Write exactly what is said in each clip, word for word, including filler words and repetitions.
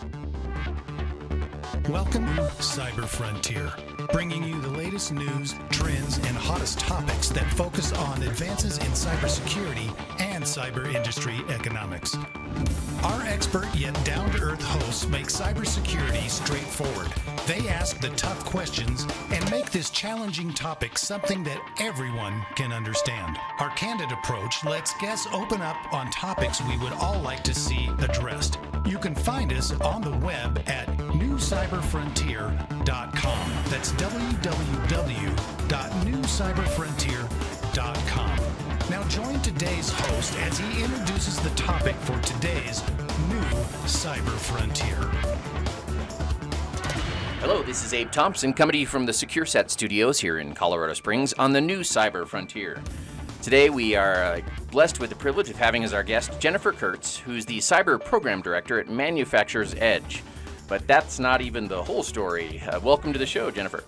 Welcome to Cyber Frontier, bringing you the latest news, trends, and hottest topics that focus on advances in cybersecurity and cyber industry economics. Our expert yet down-to-earth hosts make cybersecurity straightforward. They ask the tough questions and make this challenging topic something that everyone can understand. Our candid approach lets guests open up on topics we would all like to see addressed. You can find us on the web at new cyber frontier dot com. That's w w w dot new cyber frontier dot com. Now join today's host as he introduces the topic for today's New Cyber Frontier. Hello, this is Abe Thompson coming to you from the SecureSet studios here in Colorado Springs on the New Cyber Frontier. Today we are uh, blessed with the privilege of having as our guest Jennifer Kurtz, who's the Cyber Program Director at Manufacturer's Edge. But that's not even the whole story. Uh, welcome to the show, Jennifer.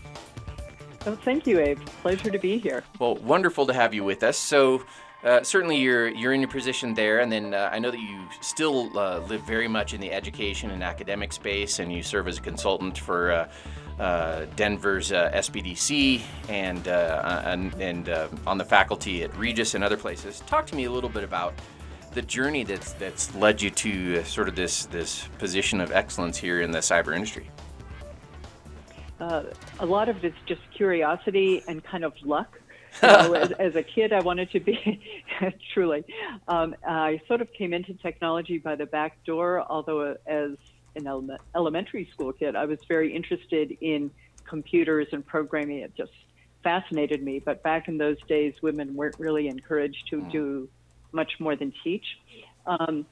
Oh, thank you, Abe. Pleasure to be here. Well, wonderful to have you with us. So, uh, certainly you're you're in your position there, and then uh, I know that you still uh, live very much in the education and academic space, and you serve as a consultant for uh, uh, Denver's uh, S B D C and uh, and, and uh, on the faculty at Regis and other places. Talk to me a little bit about the journey that's that's led you to uh, sort of this this position of excellence here in the cyber industry. Uh, a lot of it's just curiosity and kind of luck. You know, as, as a kid, I wanted to be, truly, um, I sort of came into technology by the back door, although as an ele- elementary school kid, I was very interested in computers and programming. It just fascinated me. But back in those days, women weren't really encouraged to do much more than teach. Um,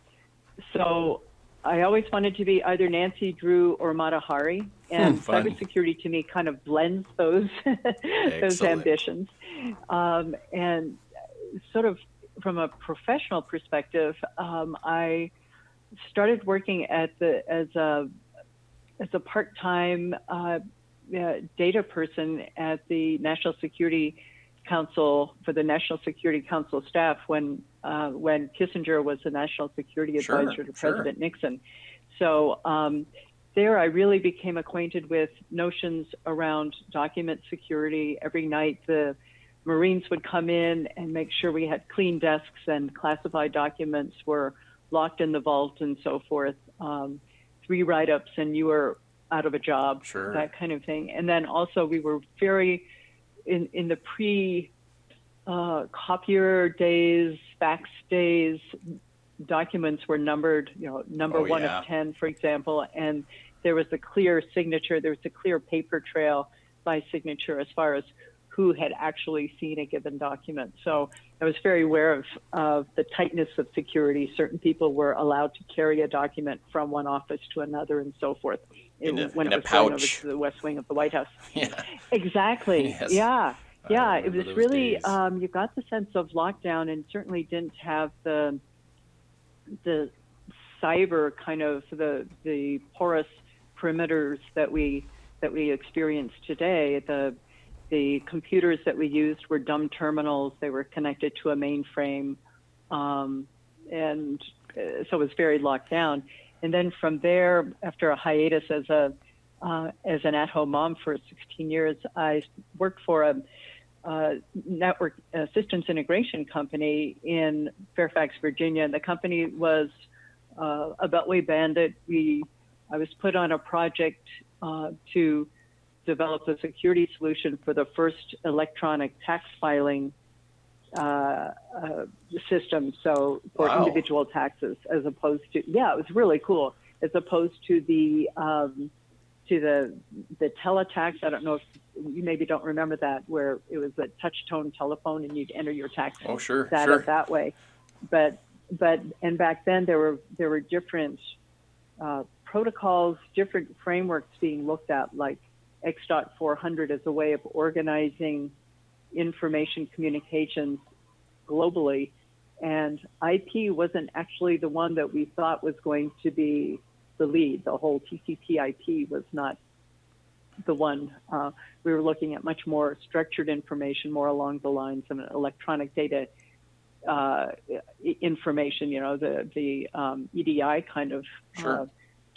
so I always wanted to be either Nancy Drew or Mata Hari, and hmm, cybersecurity to me kind of blends those those ambitions. Um, and sort of from a professional perspective, um, I started working at the as a as a part-time uh, uh, data person at the National Security Council for the National Security Council staff when uh, when Kissinger was the National Security Advisor sure, to sure. President Nixon. So um, there I really became acquainted with notions around document security. Every night the Marines would come in and make sure we had clean desks and classified documents were locked in the vault and so forth. Um, three write-ups and you were out of a job, sure. that kind of thing. And then also we were very In, in the pre uh, copier days, fax days, documents were numbered, you know, number oh, one yeah. of ten, for example, and there was a clear signature, there was a clear paper trail by signature as far as who had actually seen a given document. So I was very aware of, of the tightness of security. Certain people were allowed to carry a document from one office to another and so forth. In a, when in it a was going over pouch. to the West Wing of the White House. Yeah. Exactly. Yes. Yeah. Yeah. It was those really, days. um, you got the sense of lockdown and certainly didn't have the, the cyber kind of the, the porous perimeters that we, that we experience today. The, the computers that we used were dumb terminals. They were connected to a mainframe. Um, and uh, so it was very locked down. And then from there, after a hiatus as a uh, as an at-home mom for sixteen years, I worked for a, a network uh, systems integration company in Fairfax, Virginia. And the company was uh, a Beltway bandit. We I was put on a project uh, to develop a security solution for the first electronic tax filing Uh, uh, system, so for wow. individual taxes, as opposed to yeah, it was really cool. As opposed to the um, to the the teletax. I don't know if you maybe don't remember that, where it was a touch tone telephone and you'd enter your tax Oh, sure, data sure. that way. But but and back then there were there were different uh, protocols, different frameworks being looked at, like X four hundred as a way of organizing information communications globally, and I P wasn't actually the one that we thought was going to be the lead. The whole T C P I P was not the one. Uh, we were looking at much more structured information, more along the lines of electronic data uh, information, you know, the, the um, E D I kind of Sure. uh,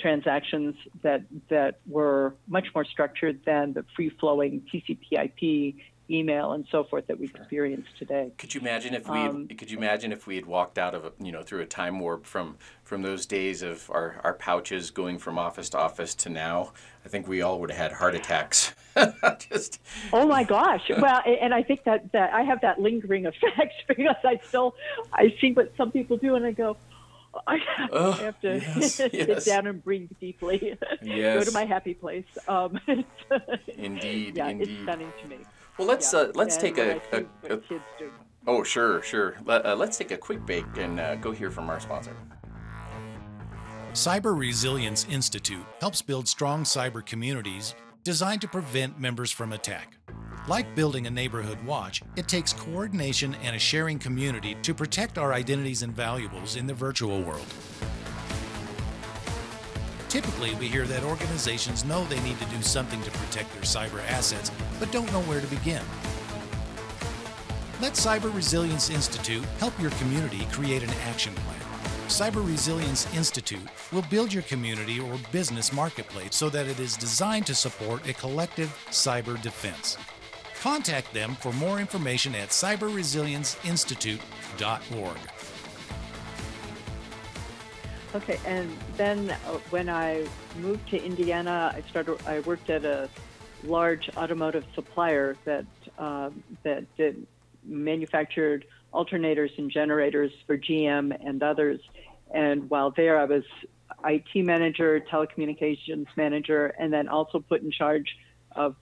transactions that that were much more structured than the free-flowing T C P I P, email, and so forth that we Sure. experience today. Could you imagine if we Um, could you imagine if we had walked out of a, you know through a time warp from from those days of our, our pouches going from office to office to now? I think we all would have had heart attacks. Just Oh my gosh! Well, a- and I think that, that I have that lingering effect because I still I see what some people do, and I go, I have, Oh, I have to yes, sit yes. down and breathe deeply. Go Yes. to my happy place. Um, Indeed, yeah, indeed. it's stunning to me. Well, let's Yeah. uh, let's And take when a, I see a, what a kids do. oh sure sure Let, uh, let's take a quick break and uh, go hear from our sponsor. Cyber Resilience Institute helps build strong cyber communities designed to prevent members from attack. Like building a neighborhood watch, it takes coordination and a sharing community to protect our identities and valuables in the virtual world. Typically, we hear that organizations know they need to do something to protect their cyber assets, but don't know where to begin. Let Cyber Resilience Institute help your community create an action plan. Cyber Resilience Institute will build your community or business marketplace so that it is designed to support a collective cyber defense. Contact them for more information at cyber resilience institute dot org. Okay, and then uh, when I moved to Indiana, I started. I worked at a large automotive supplier that uh, that did manufactured alternators and generators for G M and others. And while there, I was I T manager, telecommunications manager, and then also put in charge of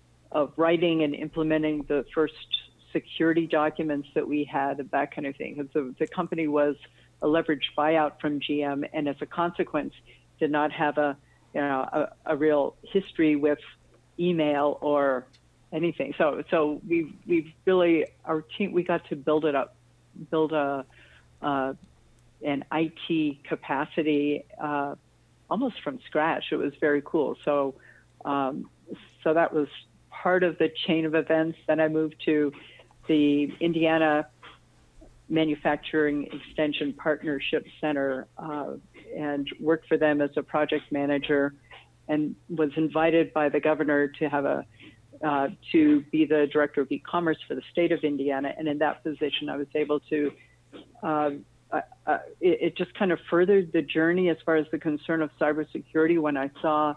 of writing and implementing the first security documents that we had, of that kind of thing. Because the, the company was a leveraged buyout from G M, and as a consequence, did not have a you know a, a real history with email or anything. So so we we really our team we got to build it up, build a uh, an I T capacity uh, almost from scratch. It was very cool. So um, so that was part of the chain of events. Then I moved to the Indiana Manufacturing Extension Partnership Center uh, and worked for them as a project manager, and was invited by the governor to have a uh, to be the director of e-commerce for the state of Indiana. And in that position, I was able to uh, uh, uh, it, it just kind of furthered the journey as far as the concern of cybersecurity. When I saw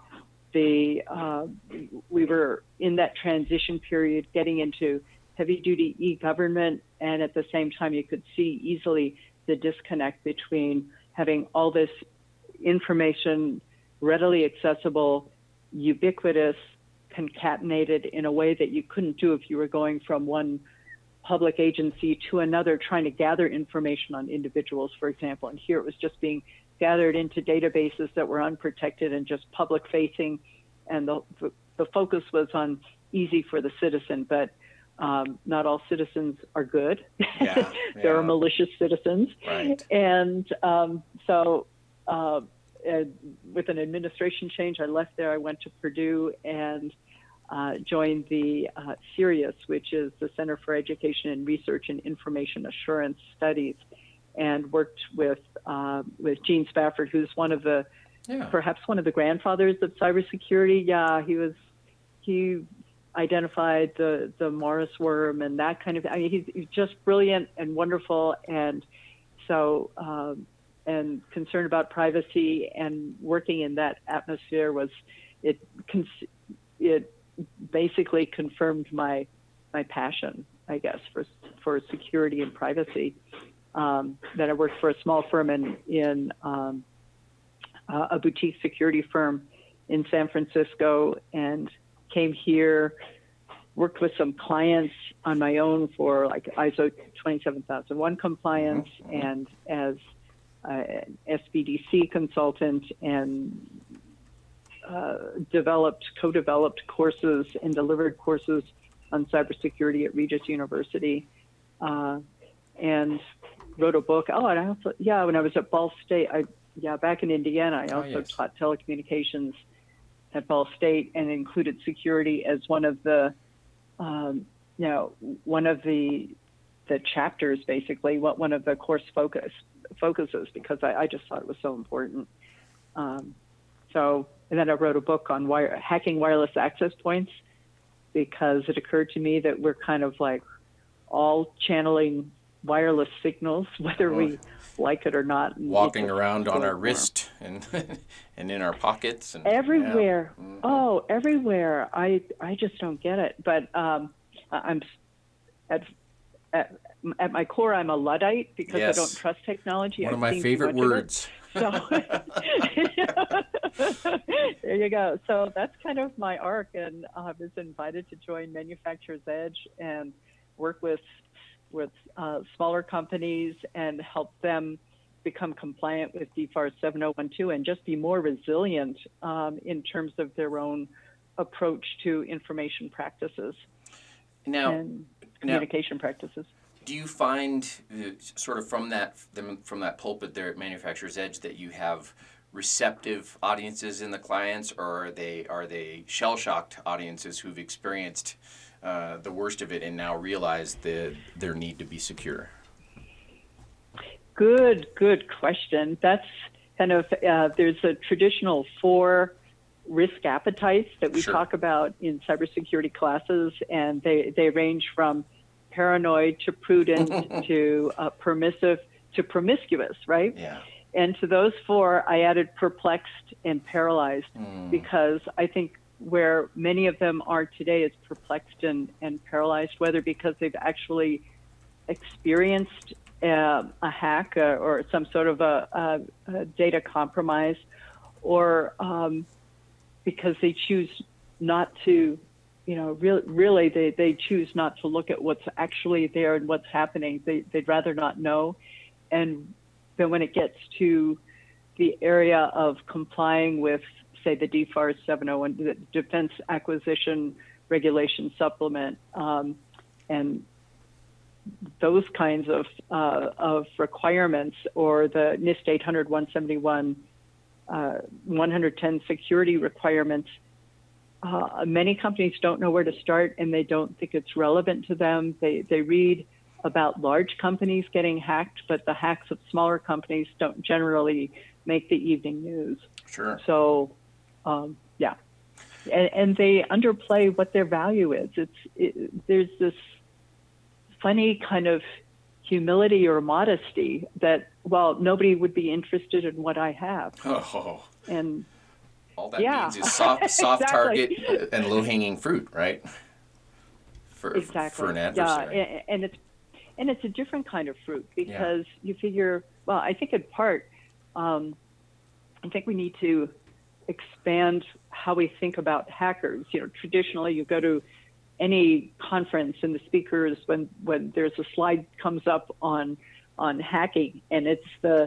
the uh, we were in that transition period, getting into heavy-duty e-government, and at the same time, you could see easily the disconnect between having all this information readily accessible, ubiquitous, concatenated in a way that you couldn't do if you were going from one public agency to another, trying to gather information on individuals, for example. And here it was just being gathered into databases that were unprotected and just public-facing, and the, the, the focus was on easy for the citizen, but Um, not all citizens are good. Yeah, There yeah. are malicious citizens. Right. And um, so uh, uh, with an administration change, I left there. I went to Purdue and uh, joined the uh, CERIAS, which is the Center for Education and Research in Information Assurance Studies, and worked with uh, with Gene Spafford, who's one of the, Yeah. perhaps one of the grandfathers of cybersecurity. Yeah, he was, he identified the, the Morris worm and that kind of, I mean, he's, he's just brilliant and wonderful. And so, um, and concerned about privacy, and working in that atmosphere was, it, it basically confirmed my, my passion, I guess, for, for security and privacy. Um, that I worked for a small firm in, in um, uh, a boutique security firm in San Francisco, and came here, worked with some clients on my own for like I S O twenty-seven thousand one compliance, Mm-hmm. and as uh, an S B D C consultant, and uh, developed, co-developed courses and delivered courses on cybersecurity at Regis University, uh, and wrote a book. Oh, and I also, yeah, when I was at Ball State, I, yeah, back in Indiana, I Oh, also yes. taught telecommunications at Ball State, and included security as one of the, um, you know, one of the the chapters, basically, what one of the course focus focuses, because I, I just thought it was so important. Um, so, and then I wrote a book on wire, hacking wireless access points, because it occurred to me that we're kind of like all channeling wireless signals, whether we like it or not. Walking around on our wrist and and in our pockets. And, everywhere. Yeah. Mm-hmm. Oh, everywhere. I I just don't get it. But um, I'm at, at at my core, I'm a Luddite because Yes. I don't trust technology. One I've of my seen too favorite much of it. words. So there you go. So that's kind of my arc, and I was invited to join Manufacturer's Edge and work with with uh, smaller companies and help them become compliant with D FAR seven oh one two and just be more resilient um, in terms of their own approach to information practices Now, and now, communication practices. do you find uh, sort of from that from that pulpit there at Manufacturer's Edge that you have receptive audiences in the clients, or are they are they shell-shocked audiences who've experienced uh, the worst of it and now realize the, their need to be secure? Good, good question. That's kind of, uh, there's a traditional four risk appetites that we Sure. talk about in cybersecurity classes, and they, they range from paranoid to prudent to uh, permissive to promiscuous, right? Yeah. And to those four, I added perplexed and paralyzed Mm. because I think where many of them are today is perplexed and, and paralyzed, whether because they've actually experienced uh, a hack uh, or some sort of a, a, a data compromise, or um, because they choose not to, you know, re- really they, they choose not to look at what's actually there and what's happening. They, they'd rather not know. And then when it gets to the area of complying with, say, the D FAR seven oh one, the Defense Acquisition Regulation Supplement, um, and those kinds of uh, of requirements, or the NIST eight hundred, one seventy-one, uh, one ten security requirements, uh, many companies don't know where to start, and they don't think it's relevant to them. They they read about large companies getting hacked, but the hacks of smaller companies don't generally make the evening news. Sure. So, um, yeah, and, and they underplay what their value is. It's it, there's this funny kind of humility or modesty that, well, nobody would be interested in what I have. Oh. And all that yeah. means is soft, soft Exactly. target and low-hanging fruit, right? For exactly. for an adversary. Yeah, and, and it's and it's a different kind of fruit because yeah. you figure. Well, I think in part, um, I think we need to expand how we think about hackers. You know, traditionally, you go to any conference and the speakers, when when there's a slide comes up on on hacking, and it's the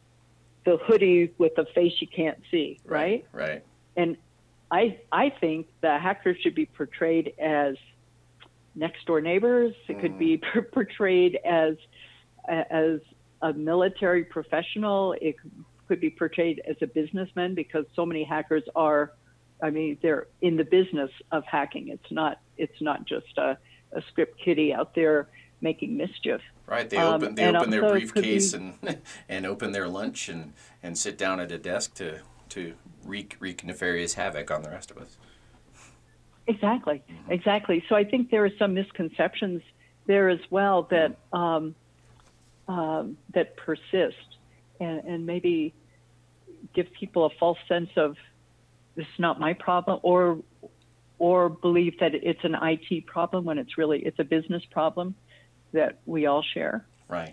the hoodie with the face you can't see, right? Right. Right. And I I think the hackers should be portrayed as next door neighbors. It mm. could be per- portrayed as as a military professional. It could be portrayed as a businessman, because so many hackers are, I mean, they're in the business of hacking. It's not it's not just a, a script kiddie out there making mischief. Right. They open um, they open their briefcase be, and and open their lunch and, and sit down at a desk to to wreak wreak nefarious havoc on the rest of us. Exactly. Mm-hmm. Exactly. So I think there are some misconceptions there as well that mm. um, um, that persist, and, and maybe give people a false sense of this is not my problem, or or believe that it's an I T problem when it's really it's a business problem that we all share. Right.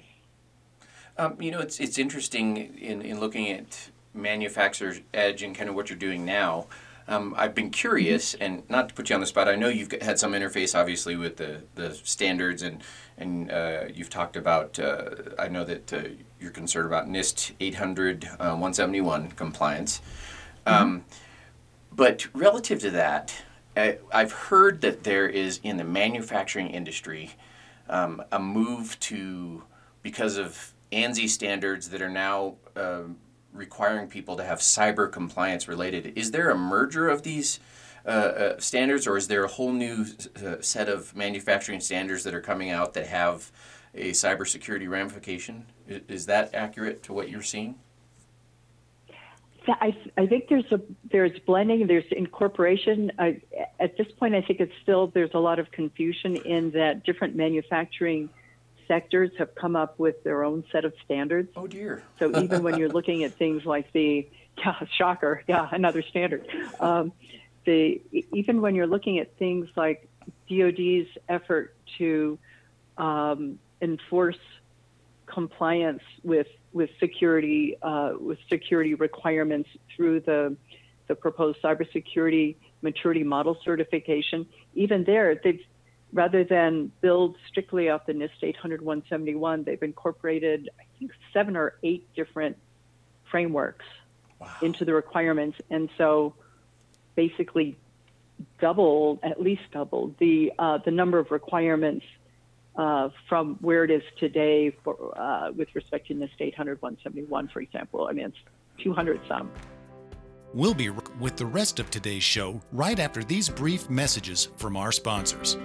Um, you know, it's it's interesting in, in looking at Manufacturer's Edge and kind of what you're doing now. Um, I've been curious, mm-hmm. and not to put you on the spot, I know you've had some interface, obviously, with the, the standards, and and uh, you've talked about, uh, I know that uh, you're concerned about NIST eight hundred, one seventy-one compliance. Mm-hmm. Um, but relative to that, I, I've heard that there is, in the manufacturing industry, um, a move to, because of ANSI standards that are now uh, requiring people to have cyber compliance related. Is there a merger of these uh, uh, standards, or is there a whole new uh, set of manufacturing standards that are coming out that have a cybersecurity ramification? Is, is that accurate to what you're seeing? I, I think there's a there's blending, there's incorporation. I, at this point, I think it's still there's a lot of confusion in that different manufacturing sectors have come up with their own set of standards. Oh dear. So even when you're looking at things like the yeah, shocker, yeah, another standard. Um, the even when you're looking at things like D O D's effort to um, enforce compliance with with security uh, with security requirements through the the proposed cybersecurity maturity model certification. Even there, they've rather than build strictly off the NIST eight hundred dash one seventy-one, they've incorporated I think seven or eight different frameworks wow. into the requirements, and so basically double, at least double the uh, the number of requirements uh, from where it is today for, uh, with respect to NIST eight hundred dash one seventy-one, for example. I mean, it's two hundred some. We'll be with the rest of today's show right after these brief messages from our sponsors.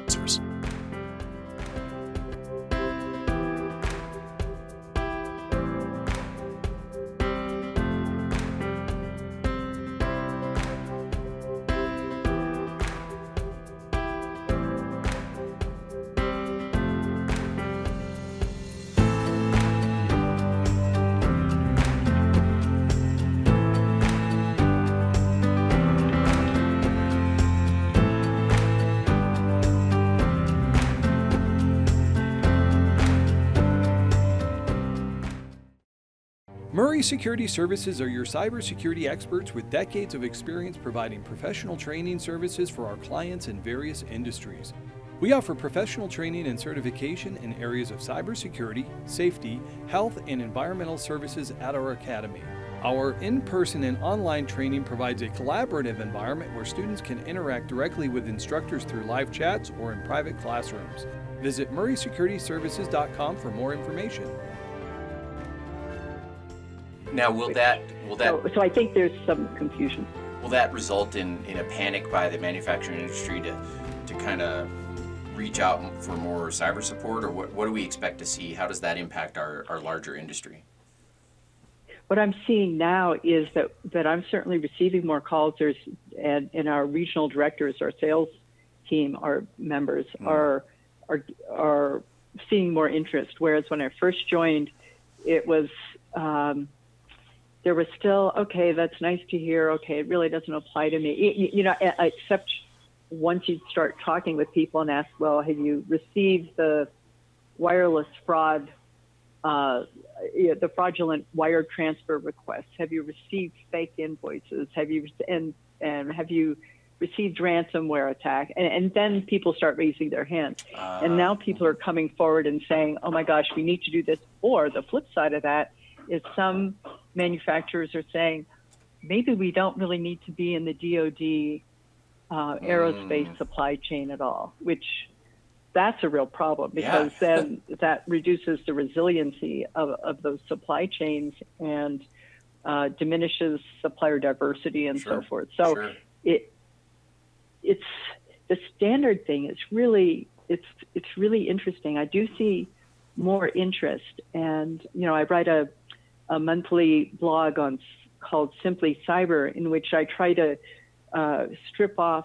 Murray Security Services are your cybersecurity experts with decades of experience providing professional training services for our clients in various industries. We offer professional training and certification in areas of cybersecurity, safety, health, and environmental services at our academy. Our in-person and online training provides a collaborative environment where students can interact directly with instructors through live chats or in private classrooms. Visit murray security services dot com for more information. Now, will that will that so, so I think there's some confusion. Will that result in, in a panic by the manufacturing industry to to kind of reach out for more cyber support, or what, what do we expect to see? How does that impact our, our larger industry? What I'm seeing now is that, that I'm certainly receiving more calls. There's and, and our regional directors, our sales team, our members mm. are are are seeing more interest. Whereas when I first joined, it was um, there was still, okay, that's nice to hear. Okay, it really doesn't apply to me. You, you know, except once you start talking with people and ask, well, have you received the wireless fraud, uh, the fraudulent wire transfer requests? Have you received fake invoices? Have you and and have you received ransomware attack? And, and then people start raising their hands. Uh, and now people are coming forward and saying, oh my gosh, we need to do this. Or the flip side of that is some manufacturers are saying, maybe we don't really need to be in the D O D uh, aerospace mm. supply chain at all, which that's a real problem because yeah. then that reduces the resiliency of, of those supply chains and uh, diminishes supplier diversity and sure. so forth. So sure. it it's the standard thing is really it's it's really interesting. I do see more interest, and you know I write a a monthly blog on called Simply Cyber, in which I try to uh, strip off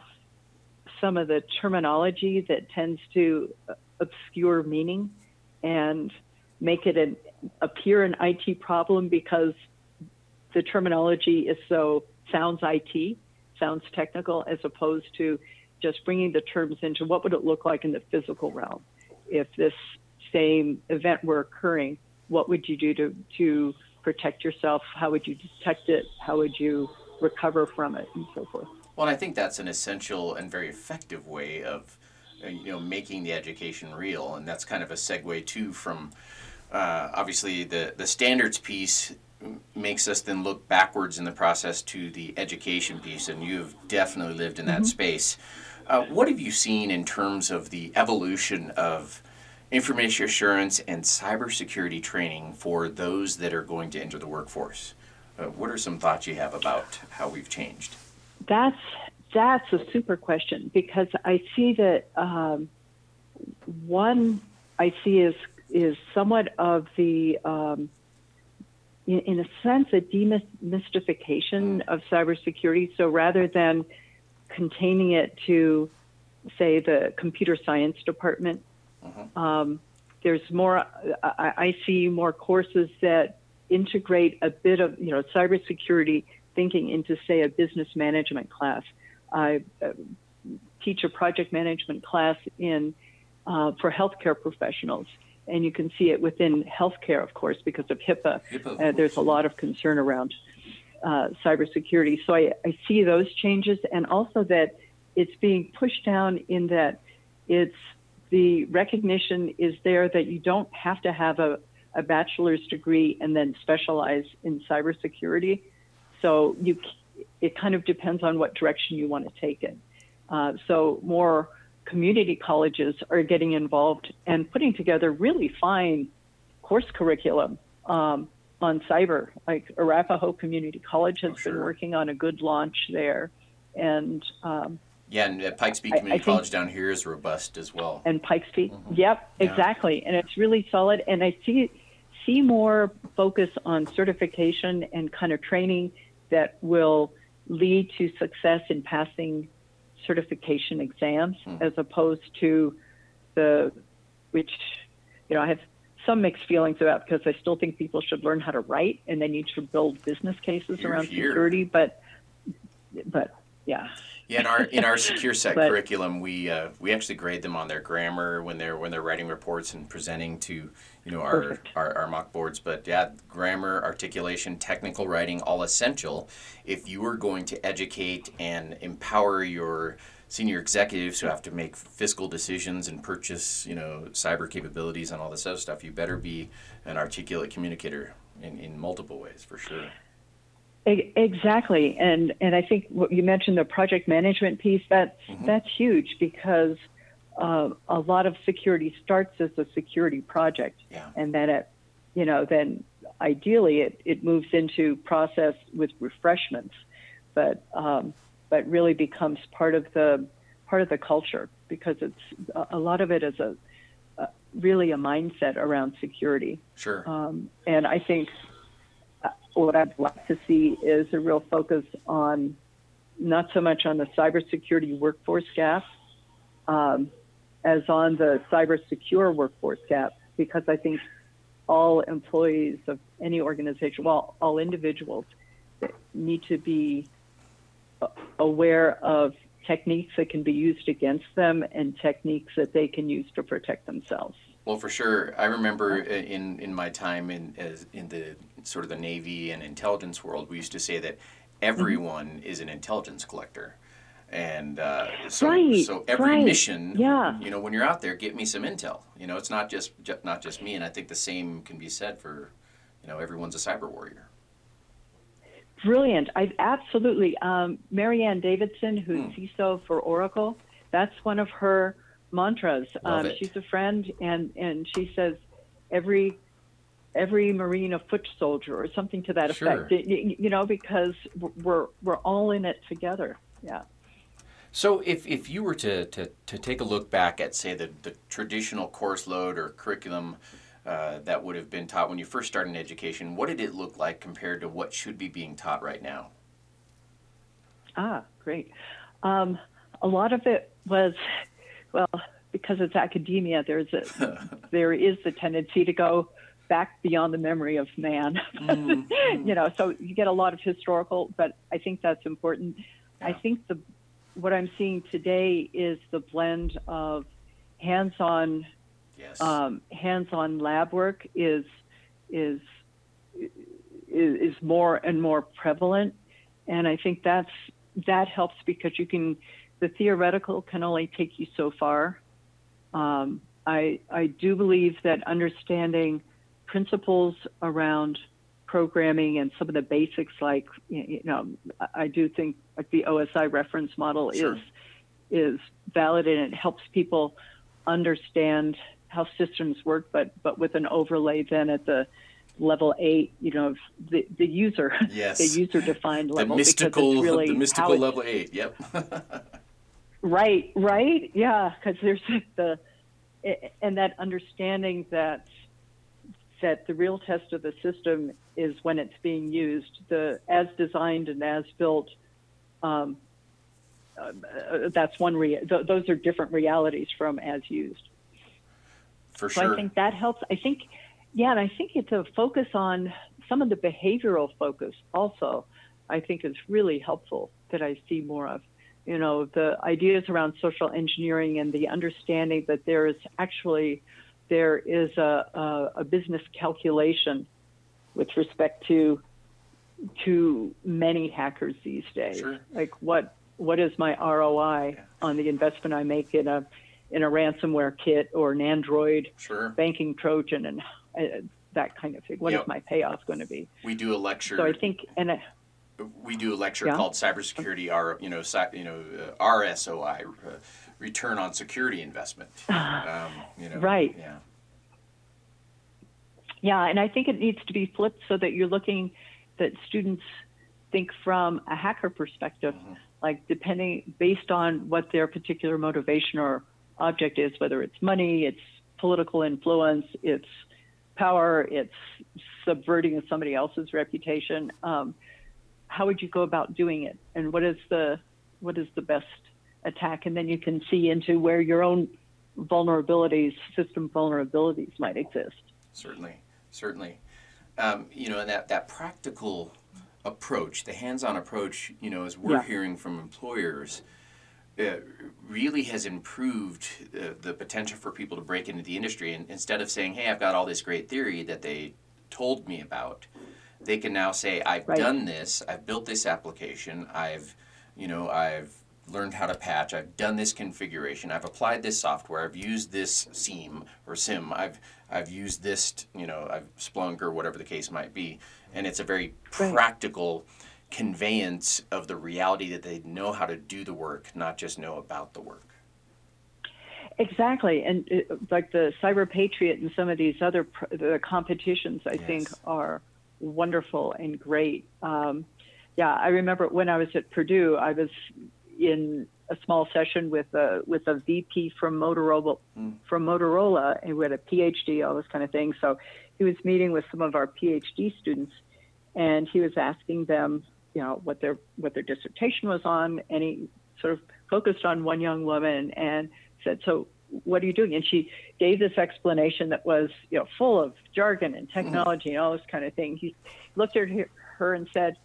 some of the terminology that tends to obscure meaning and make it an, appear an I T problem because the terminology is so sounds I T, sounds technical, as opposed to just bringing the terms into what would it look like in the physical realm. If this same event were occurring, what would you do to, to protect yourself? How would you detect it? How would you recover from it, and so forth? Well, I think that's an essential and very effective way of, you know, making the education real, and that's kind of a segue too from, uh, obviously the the standards piece makes us then look backwards in the process to the education piece, and you've definitely lived in that mm-hmm. space. Uh, what have you seen in terms of the evolution of information assurance and cybersecurity training for those that are going to enter the workforce? Uh, what are some thoughts you have about how we've changed? That's that's a super question, because I see that um, one I see is is somewhat of the um, in, in a sense, a demystification of cybersecurity. So rather than containing it to, say, the computer science department, uh-huh. um, there's more, I, I see more courses that integrate a bit of, you know, cybersecurity thinking into, say, a business management class. I uh, teach a project management class in uh, for healthcare professionals, and you can see it within healthcare, of course, because of HIPAA. HIPAA uh, there's a lot of concern around uh, cybersecurity. So I, I see those changes, and also that it's being pushed down in that it's the recognition is there that you don't have to have a, a bachelor's degree and then specialize in cybersecurity. So you, it kind of depends on what direction you want to take it. Uh, so more community colleges are getting involved and putting together really fine course curriculum um, on cyber. Like Arapahoe Community College has oh, sure. been working on a good launch there. And um, yeah, and uh, Pikes Peak Community I, I College down here is robust as well. And Pikes Peak, mm-hmm. yep, yeah. exactly. And it's really solid. And I see see more focus on certification and kind of training that will lead to success in passing certification exams, hmm. as opposed to the, which, you know, I have some mixed feelings about, because I still think people should learn how to write and they need to build business cases You're around here. security, but, but yeah. Yeah, in our in our secure sec but, curriculum, we uh, we actually grade them on their grammar when they're when they're writing reports and presenting to you know our, our, our mock boards. But yeah, grammar, articulation, technical writing, all essential if you are going to educate and empower your senior executives who have to make fiscal decisions and purchase you know cyber capabilities and all this other stuff. You better be an articulate communicator in, in multiple ways for sure. Exactly, and and I think what you mentioned, the project management piece, that's mm-hmm. that's huge, because uh, a lot of security starts as a security project, yeah. and then it, you know, then ideally it, it moves into process with refreshments, but um, but really becomes part of the part of the culture, because it's a lot of it is a, a really a mindset around security. Sure, um, and I think. What I'd like to see is a real focus on not so much on the cybersecurity workforce gap um, as on the cyber secure workforce gap, because I think all employees of any organization, well, all individuals need to be aware of techniques that can be used against them and techniques that they can use to protect themselves. Well, for sure. I remember in, in my time in as in the sort of the Navy and intelligence world, we used to say that everyone mm-hmm. is an intelligence collector. And uh, so, right, so every right. mission, yeah. you know, when you're out there, get me some intel. You know, it's not just not just me. And I think the same can be said for, you know, everyone's a cyber warrior. Brilliant. I absolutely. Um, Marianne Davidson, who's hmm. C I S O for Oracle, that's one of her mantras. Um, she's a friend, and, and she says every every Marine a foot soldier, or something to that sure. effect. You, you know, because we're we're all in it together. Yeah. So if, if you were to, to, to take a look back at, say, the, the traditional course load or curriculum uh, that would have been taught when you first started in education, what did it look like compared to what should be being taught right now? Ah, great. Um, a lot of it was, well, because it's academia, there's a, there is a tendency to go back beyond the memory of man. Mm-hmm. You know, so you get a lot of historical, but I think that's important. Yeah. I think the what I'm seeing today is the blend of hands-on, yes. um, hands-on lab work is is is is more and more prevalent, and I think that's that helps, because you can the theoretical can only take you so far. Um, I I do believe that understanding principles around programming and some of the basics, like, you know, I do think like the O S I reference model sure. is is valid, and it helps people understand how systems work, but but with an overlay then at the level eight, you know, the the user, yes. the user defined level, the mystical, because it's really the mystical level eight. Yep. right, right, yeah, because there's the and that understanding that that the real test of the system is when it's being used. The as designed and as built, um, uh, that's one. Rea- th- those are different realities from as used. For So sure. I think that helps. I think, yeah, and I think it's a focus on some of the behavioral focus also. I think is really helpful that I see more of. You know, the ideas around social engineering and the understanding that there is actually there is a, a, a business calculation with respect to to many hackers these days. Sure. Like what what is my R O I Yeah. on the investment I make in a in a ransomware kit or an Android Sure. banking Trojan and uh, that kind of thing. What Yep. is my payoff going to be? We do a lecture. So I think, and I, we do a lecture Yeah. called cybersecurity, R, you know, cy, you know, uh, R S O I, uh, return on security investment. Um, you know, Right. Yeah. yeah, and I think it needs to be flipped so that you're looking, that students think from a hacker perspective, Mm-hmm. like depending, based on what their particular motivation or object is, whether it's money, it's political influence, it's power, it's subverting somebody else's reputation. Um, how would you go about doing it, and what is the what is the best attack? And then you can see into where your own vulnerabilities, system vulnerabilities, might exist. Certainly, certainly. Um, you know, and that, that practical approach, the hands-on approach, you know, as we're Yeah. hearing from employers, uh, really has improved uh, the potential for people to break into the industry. And instead of saying, hey, I've got all this great theory that they told me about, they can now say, I've Right. done this, I've built this application, I've, you know, I've learned how to patch, I've done this configuration, I've applied this software, I've used this SIEM or SIM, I've I've used this, t- you know, I've Splunk or whatever the case might be. And it's a very Right. practical conveyance of the reality that they know how to do the work, not just know about the work. Exactly, and it, like the Cyber Patriot and some of these other pr- the competitions, I Yes. think are wonderful and great. Um, yeah, I remember when I was at Purdue, I was in a small session with a with a V P from Motorola Mm. from Motorola, and we had a PhD, all this kind of thing. So he was meeting with some of our PhD students, and he was asking them, you know, what their what their dissertation was on, and he sort of focused on one young woman and said, "So what are you doing?" And she gave this explanation that was, you know, full of jargon and technology and all this kind of thing. He looked at her and said,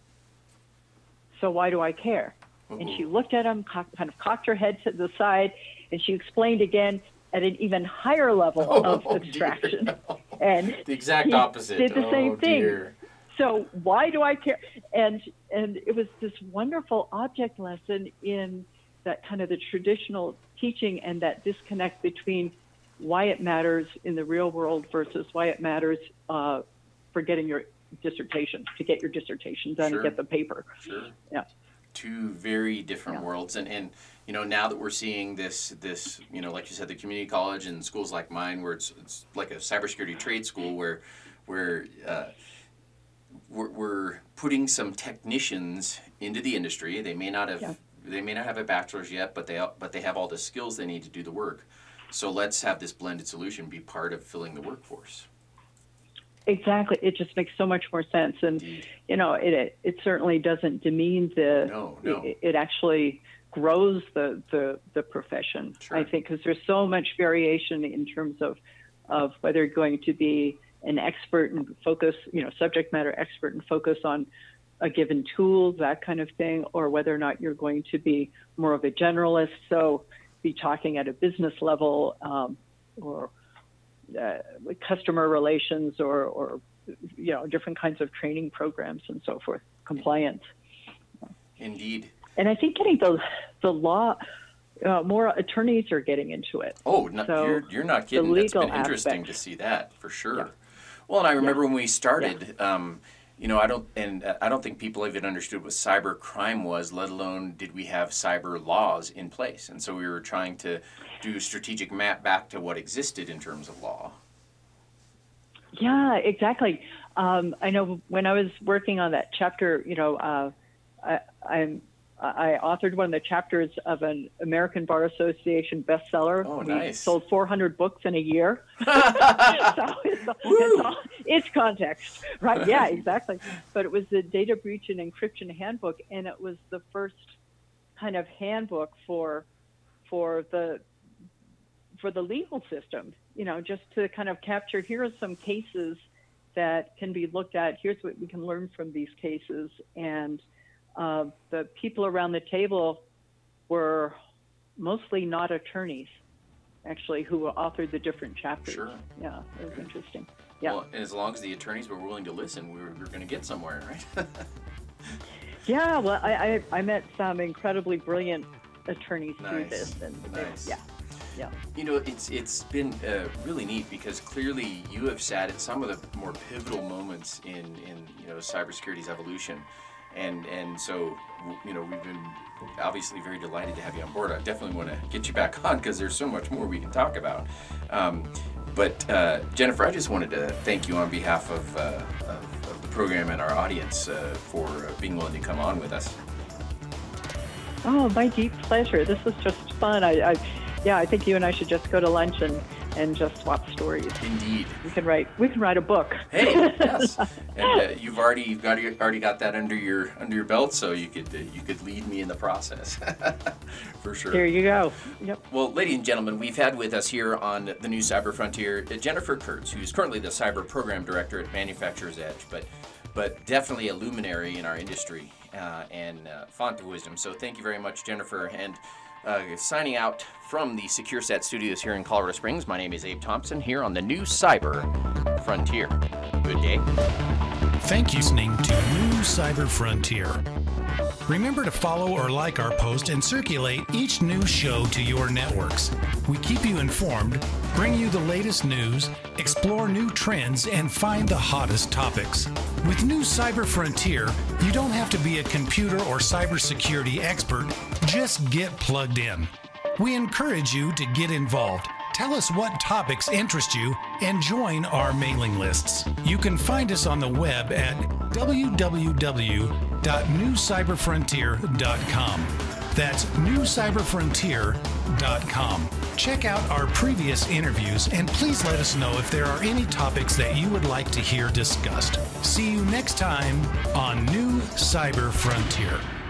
"So why do I care?" And she looked at him, co- kind of cocked her head to the side, and she explained again at an even higher level of Oh, abstraction. dear. And The exact he opposite. did the Oh, same thing. dear. So why do I care? And and it was this wonderful object lesson in that kind of the traditional teaching and that disconnect between why it matters in the real world versus why it matters uh, for getting your dissertation, to get your dissertation done Sure. and get the paper. Sure. Yeah. Two very different Yeah. worlds, and and you know, now that we're seeing this this you know, like you said, the community college and schools like mine, where it's it's like a cybersecurity trade school, where where uh, we're, we're putting some technicians into the industry. They may not have Yeah. they may not have a bachelor's yet, but they but they have all the skills they need to do the work. So let's have this blended solution be part of filling the workforce. Exactly. It just makes so much more sense. And, Indeed. you know, it, it, it certainly doesn't demean the, No, no. It, it actually grows the, the, the profession, Sure. I think, because there's so much variation in terms of, of whether you're going to be an expert and focus, you know, subject matter expert and focus on a given tool, that kind of thing, or whether or not you're going to be more of a generalist. So be talking at a business level, um, or uh, customer relations, or, or, you know, different kinds of training programs and so forth, compliance. Indeed. And I think getting the, the law, uh, more attorneys are getting into it. Oh, no, So, you're, you're not the kidding. That's been legal interesting aspect. to see that, for sure. Yeah. Well, and I remember when we started, um, you know, I don't, and uh, I don't think people even understood what cyber crime was, let alone did we have cyber laws in place. And so we were trying to do a strategic map back to what existed in terms of law. Yeah, exactly. Um, I know when I was working on that chapter, you know, uh, I, I'm I authored one of the chapters of an American Bar Association bestseller. Oh, we nice. sold four hundred books in a year. so it's, it's, all, it's context, right? Yeah, exactly. But it was the Data Breach and Encryption Handbook, and it was the first kind of handbook for for the for the legal system. You know, just to kind of capture, here are some cases that can be looked at. Here's what we can learn from these cases. And uh, the people around the table were mostly not attorneys, actually, who authored the different chapters. Sure. Yeah, it was interesting. Yeah. Well, and as long as the attorneys were willing to listen, we were, we were going to get somewhere, right? Yeah, well, I, I, I met some incredibly brilliant attorneys Nice. through this. And they- Nice. yeah, yeah. You know, it's it's been uh, really neat because clearly you have sat at some of the more pivotal moments in, in you know cybersecurity's evolution, and and so you know we've been obviously very delighted to have you on board. I definitely want to get you back on because there's so much more we can talk about. Um, but uh, Jennifer, I just wanted to thank you on behalf of, uh, of, of the program and our audience uh, for uh, being willing to come on with us. Oh, my deep pleasure. This was just fun. I, I, yeah, I think you and I should just go to lunch and, and just swap stories. Indeed. We can write. We can write a book. Hey, yes, and uh, you've already you've got already got that under your under your belt, so you could uh, you could lead me in the process, for sure. There you go. Yep. Well, ladies and gentlemen, we've had with us here on the new Cyber Frontier uh, Jennifer Kurtz, who's currently the Cyber Program Director at Manufacturer's Edge, but but definitely a luminary in our industry uh, and uh, font of wisdom. So thank you very much, Jennifer. And uh, signing out from the SecureSat studios here in Colorado Springs, my name is Abe Thompson here on the new Cyber Frontier. Good day. Thank you for listening to New Cyber Frontier. Remember to follow or like our post and circulate each new show to your networks. We keep you informed, bring you the latest news, explore new trends, and find the hottest topics. With New Cyber Frontier, you don't have to be a computer or cybersecurity expert. Just get plugged in. We encourage you to get involved. Tell us what topics interest you and join our mailing lists. You can find us on the web at w w w dot new cyber frontier dot com. That's new cyber frontier dot com. Check out our previous interviews and please let us know if there are any topics that you would like to hear discussed. See you next time on New Cyber Frontier.